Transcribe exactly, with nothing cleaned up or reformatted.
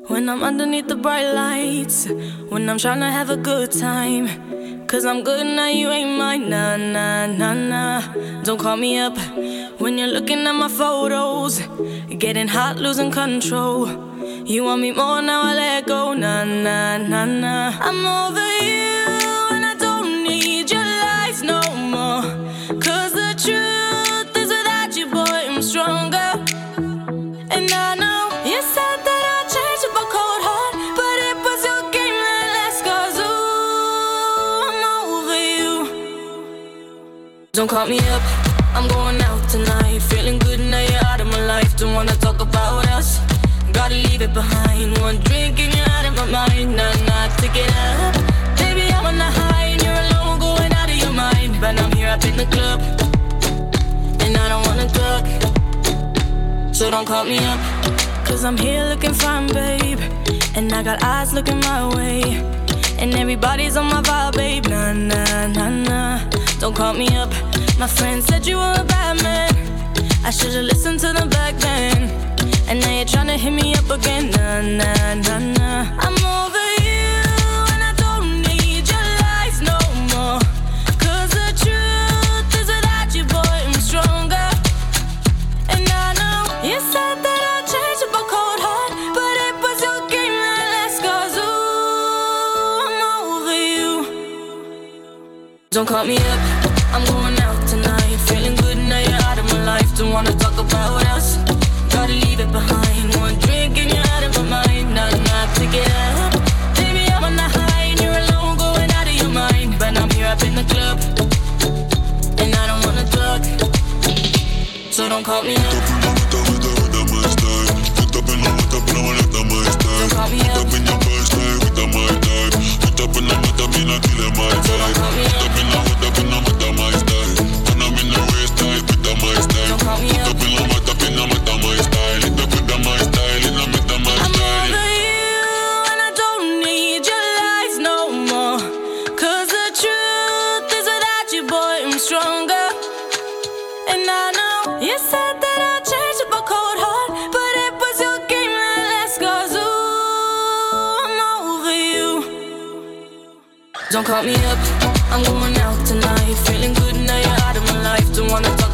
When I'm underneath the bright lights, when I'm tryna have a good time. Cause I'm good now, you ain't mine, nah, nah, nah, nah. Don't call me up when you're looking at my photos. Getting hot, losing control. You want me more, now I let go, nah, nah, nah, nah. I'm over you and I don't need your lies no more. Cause the truth is without you, boy, I'm stronger. And I know you said that I'd change up a cold heart, but it was your game that last, cause ooh, I'm over you. Don't call me up, I'm going out tonight. Feeling good now you're out of my life. Don't wanna talk about us, gotta leave it behind. One drink and you're out of my mind. Nah, nah, take it up. Baby, I'm on the high and you're alone, going out of your mind. But I'm here up in the club, and I don't wanna talk, so don't call me up. Cause I'm here looking fine, babe, and I got eyes looking my way, and everybody's on my vibe, babe. Nah, nah, nah, nah. Don't call me up. My friend said you were a bad man. I should've listened to them back then. And now you're tryna hit me up again. Nah, nah, nah, nah. I'm over you and I don't need your lies no more. Cause the truth is without you, boy, I'm stronger. And I know you said that I'd change up a cold heart, but it was your game that last, cause ooh, I'm over you. Don't call me up, I'm going out tonight. Feeling good now you're out of my life. Don't wanna talk about us, gotta leave it behind. One drink and you're out of my mind. Nah, nah, take it up. Baby, I'm on the high and you're alone, going out of your mind. But I'm here up in the club, and I don't wanna talk, so don't call me up. Don't call me up. Don't call me up. Don't call me up. I'm over you and I don't need your lies no more. Cause the truth is without you, boy, I'm stronger. And I know you said that I'd change up a cold heart, but it was your game that last, cause ooh, I'm over you. Don't call me up, I'm going out tonight. Feeling good now you're out of my life. Don't wanna talk